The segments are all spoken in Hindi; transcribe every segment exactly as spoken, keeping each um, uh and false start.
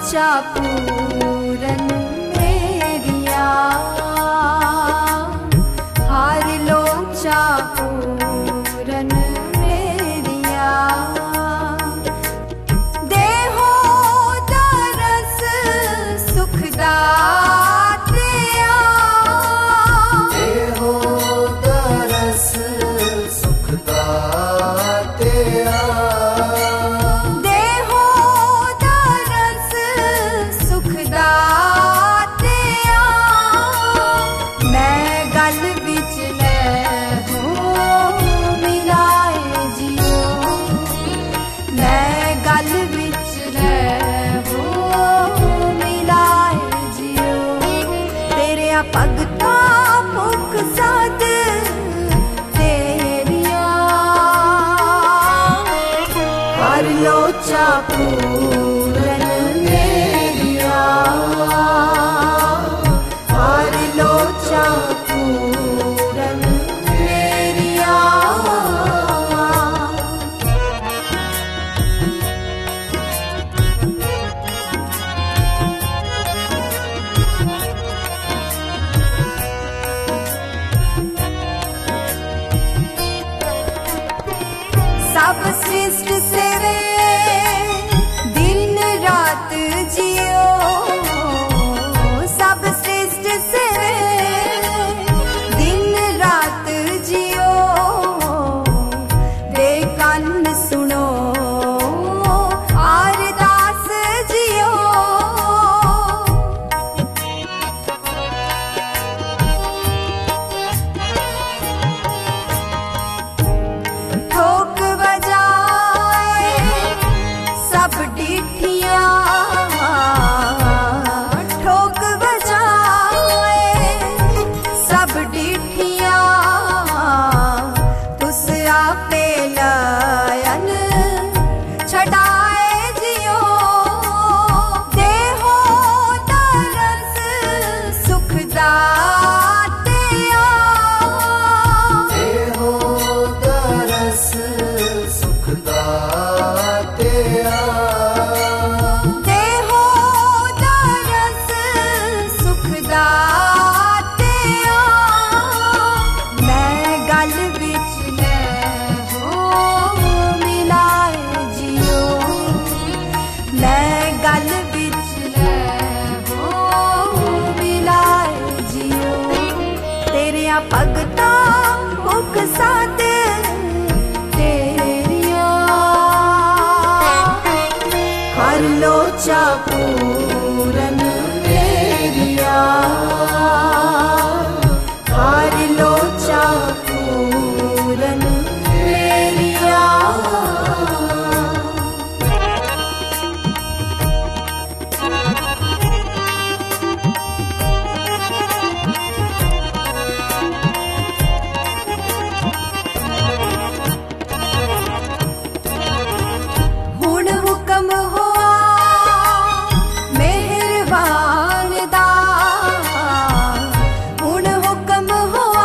लोचा पूरन मेरिया, हार लोचा पूरन मेरिया। देहो दरस सुखदातिया, देहो दरस सुखदातिया। भगता मुख साध तेरिया, हर लोचा पूरन मेरिया, हर लोचा पूरन मेरिया। सब सृष्ट सेवे दिन रात जियो, सब सृष्ट सेवे दिन रात जियो। बेकन सुनो अरदास जियो, ठोक सब डिठिया, ठोक बजाए सब डिठिया। तुस आपे लयन छड़ाए जियो, देहो दरस सुखदातिया, देहो दरस सुखदातिया। भगता मुख साध तेरिया, हर लोचा पूरन मेरिया, हर लोचा पूरन मेरिया। हुक्म हुआ मेहरबान दा, हुण हुक्म हुआ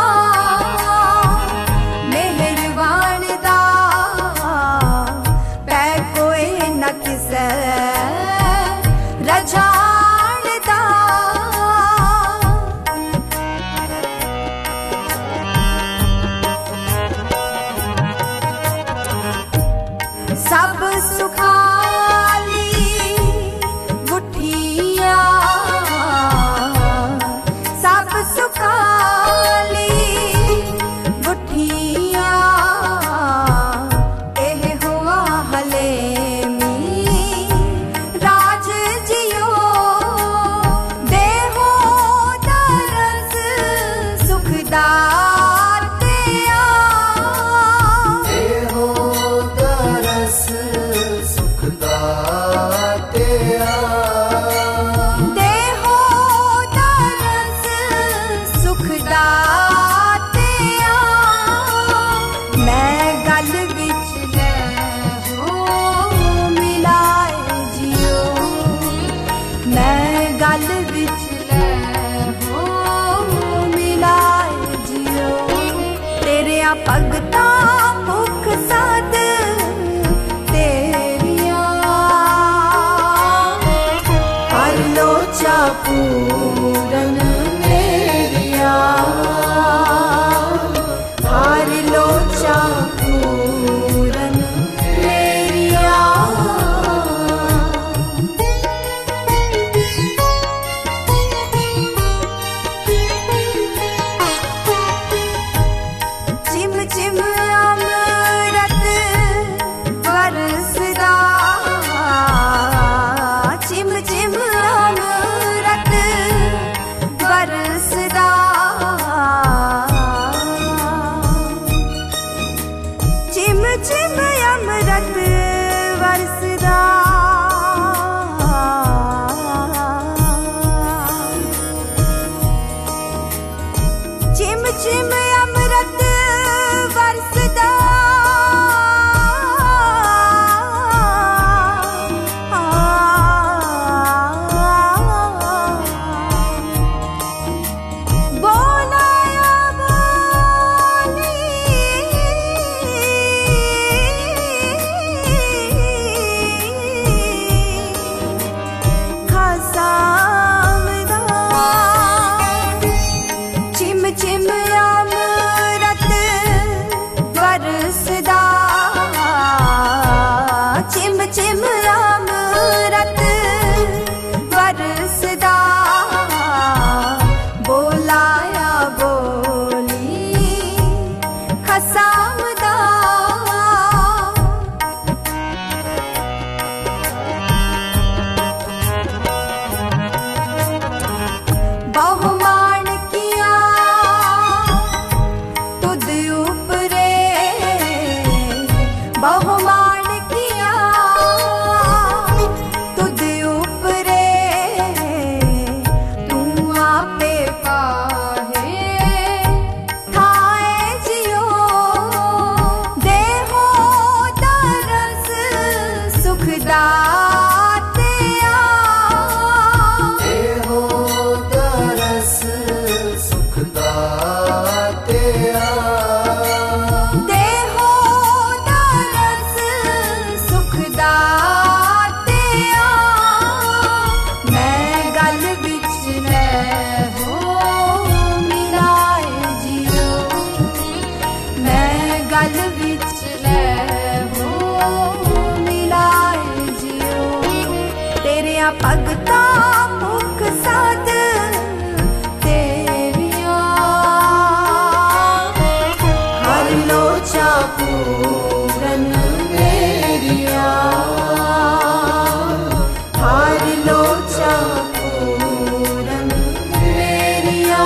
मेहरबान दा। पै कोई न किसे रजान दा, सब सुखाली गुठिया, सब सुखाली गुठिया। एह हुआ हलेमी राज जियो, देहो दरस सुखदातिया, देहो दरस सुखदातिया। देहो दरस सुखदातिया। मैं गल विच लहो मिलाए जियो, मैं गल विच लहो मिलाए जियो। तेरे भगता मुख साध तेरिया, पूरन मेरिया हार लोचा पूरन मेरिया चिम चिम अमृत बरसदा चिम चिम अमृत बरसदा चिम चिम अमृत बरसदा चिम चिम अमृत बरसदा बोलाया बोली खसामदा चिम चिम अमृत बरसदा चिम चिम अमृत बरसदा बोलाया बोली खसामदा बहुमान किया तुद ऊपरे बहुमान किया तुद ऊपरे तू आपे पाहे थाए जियो देहो तरस सुखदाते देहो तरस सुखदाते देहो तरस सुखदाते मैं गल विच रहो मिलाए जियो मैं गल विच रहो मिलाए जियो तेरिया भगता मुख साध तेरिया हर लोचा पूरन मेरिया हर लोचा पूरन मेरिया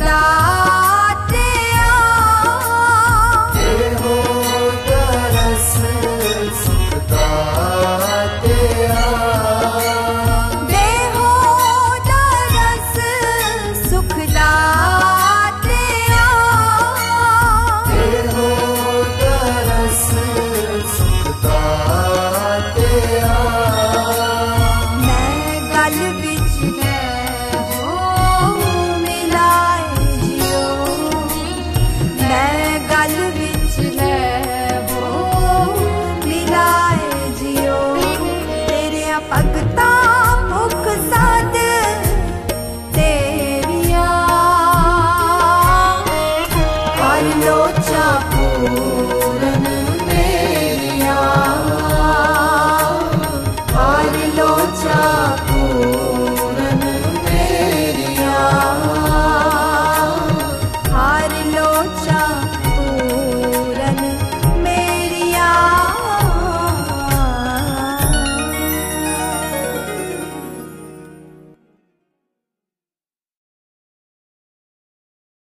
ला